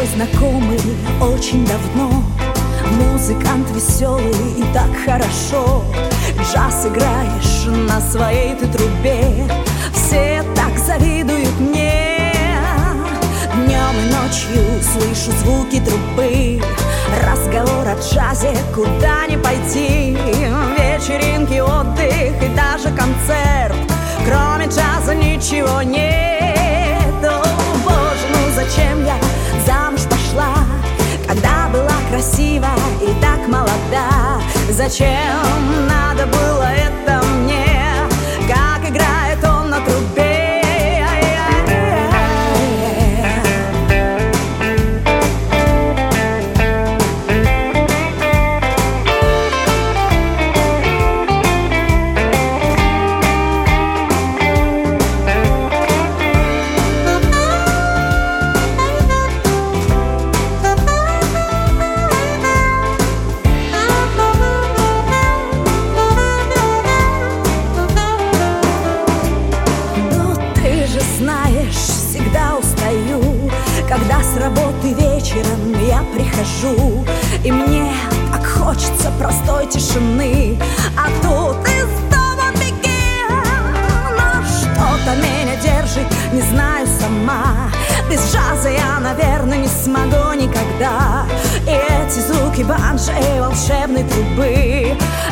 твой знакомый очень давно. Музыкант веселый и так хорошо. Джаз играешь на своей ты трубе. Все так завидуют мне. Днем и ночью слышу звуки трубы. Разговор о джазе, куда не пойти. Вечеринки, отдых и даже концерт. Кроме джаза ничего нет. О, боже, ну зачем я замуж пошла, когда была красива и так молода? Зачем надо было это мне? Как играет он на трубе. Всегда устаю, когда с работы вечером я прихожу, и мне так хочется простой тишины. А тут и снова беги. Но что-то меня держит, не знаю сама. Без джаза я, наверное, не смогу никогда. И эти звуки банджо и волшебной трубы